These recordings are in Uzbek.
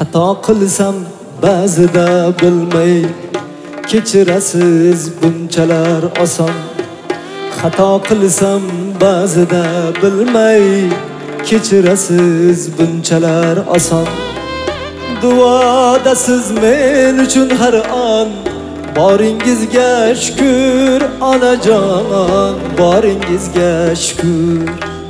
Xato qilsam ba'zida bilmay kechirasiz bunchalar oson. Xato qilsam ba'zida bilmay kechirasiz bunchalar oson. Duodasiz men uchun har on, boringizga shukr onajon, boringizga shukr.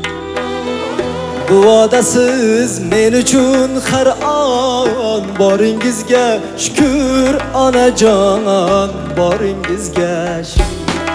Duodasiz men uchun har on, boringizga shukr onajon, boringizga shukr.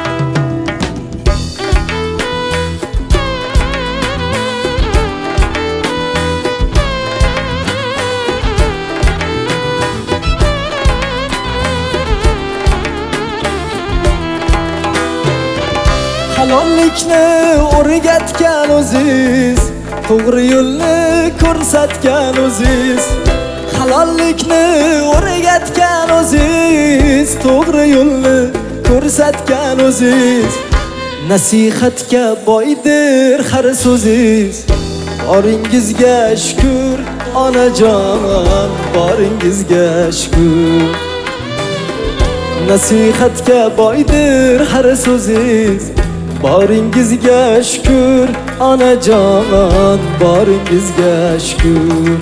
Halollikni o'rgatgan o'ziz, to'g'ri yo'lni ko'rsatgan o'ziz. Halollikni o'rgatgan o'ziz, to'g'ri yo'lni ko'rsatgan o'ziz. Nasihatga boydir har so'ziz, boringizga shukr onajon, boringizga shukr. Nasihatga boydir har so'ziz, boringizga shukr onajon, boringizga shukr.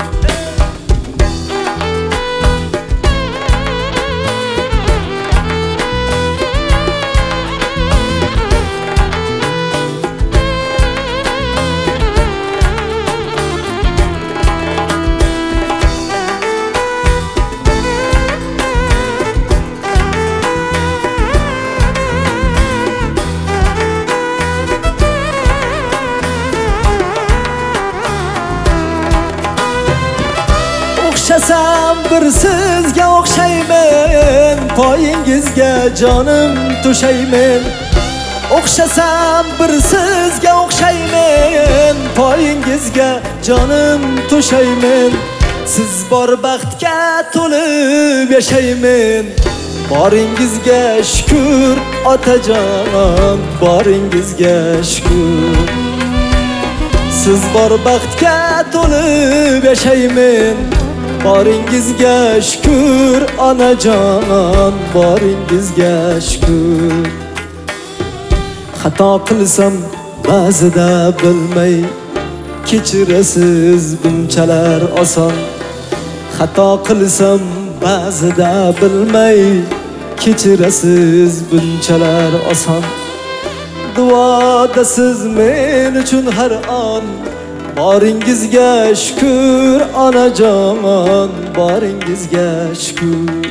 O'xshasam bir sizga o'xshayman, poyingizga jonim to'shayman. O'xshasam bir sizga o'xshayman, poyingizga jonim to'shayman. Siz bor baxtga to'lib yashayman, boringizga shukr otajon, boringizga shukr. Siz bor baxtga to'lib yashayman, boringizga shukr onajon, boringizga shukr. Xato qilsam ba'zida bilmay kechirasiz bunchalar oson. Xato qilsam ba'zida bilmay kechirasiz bunchalar oson. Duodasiz men uchun har on, boringizga shukr onajon, boringizga shukr.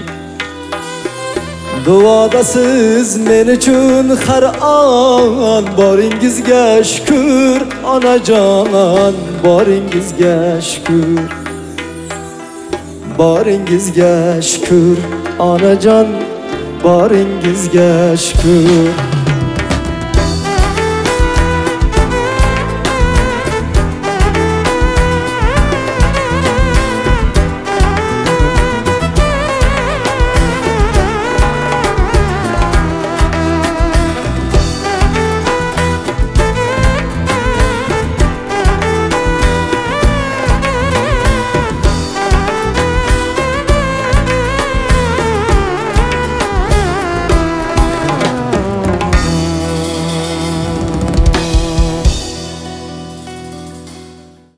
Duodasiz men uchun har on, boringizga shukr onajon, boringizga shukr. Boringizga shukr onajon, boringizga shukr.